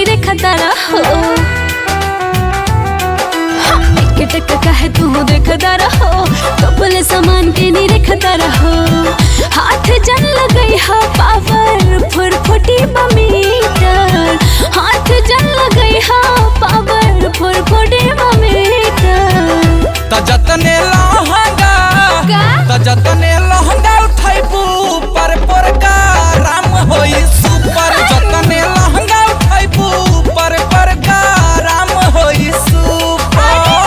नी रेखा तारा हो टक काहे तू देखता रहो कपल सामान के नी रेखता रहो हाथ जन लगई हा पावर फुरफुटी बमीटर हाथ जन लगई हा पावर फुरफुटी बमीटर त जतने लहंगा उठाइबू पर का राम होई सुपर जतने लहंगा उठाइबू पर का राम होई सुपर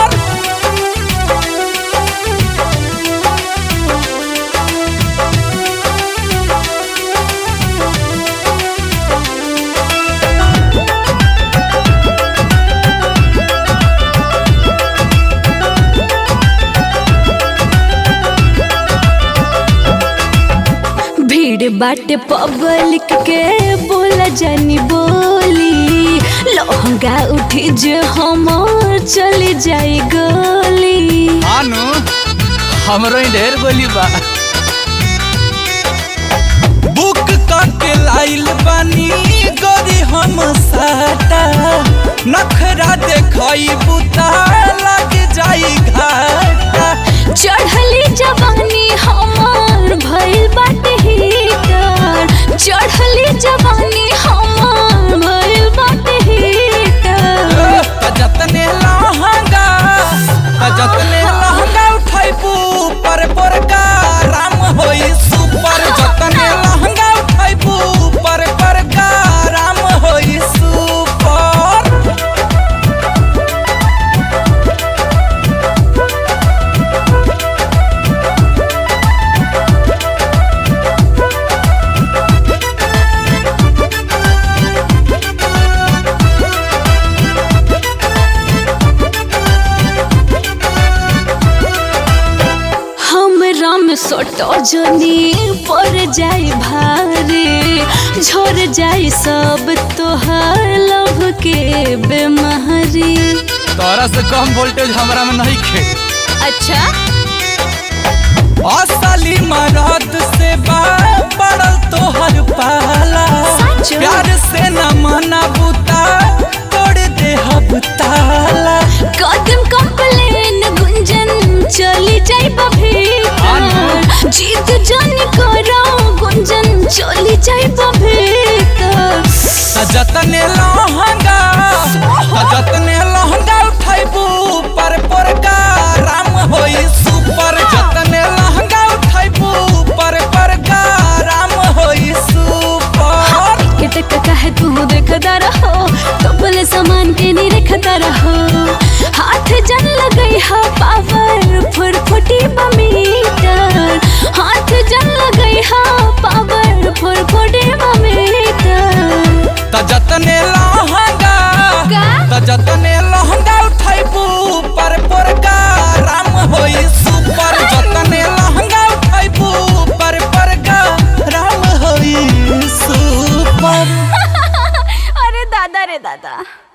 भीड़ बाटे पब्लिक के बोला जानी बोली लहंगा उठी जे हमर चली जाई गोली आनु हमरो ही ढेर गोली बा बुक करके लाइल बानी गोरी हम साटा नखरा देखई बुता लग जाई घाटा चढ़ली जवानी हमर भइल बाटे हीटर चढ़ली जवानी हमर भइल बाटे हीटर जतने लहंगा उठाइबू पर का राम होई सुपर जतने लहंगा उठाइबू पर का राम होई सुपर राम सोटो जनी पर जाई भारी झड़ जाई सब तोहार लभ के बेमारी तोरा से कम वोल्टेज हमरा में नहीं खे अच्छा असली मरद से पड़ल तोहर पाला प्यार से न मना बुता तोड़ दे हब ताला कदम कंप्लेन गुंजन चली जाई भीतर जीत जानी करो गुंजन चली जाई भीतर जतने लहंगा उठाइबू पर का राम होई सुपर जतने लहंगा उठाइबू पर का राम होई सुपर टक काहे तू देखता रहो कपल सामान के नी रेखता रहो हाथ जन लगई हा पावर फुरफुटी बमीटर हाथ जन लगई हा पावर फुरफुटी बमीटर त जतने लहंगा उठाइबू पर का राम होई सुपर जतने लहंगा उठाइबू पर का राम होई सुपर अरे दादा रे दादा।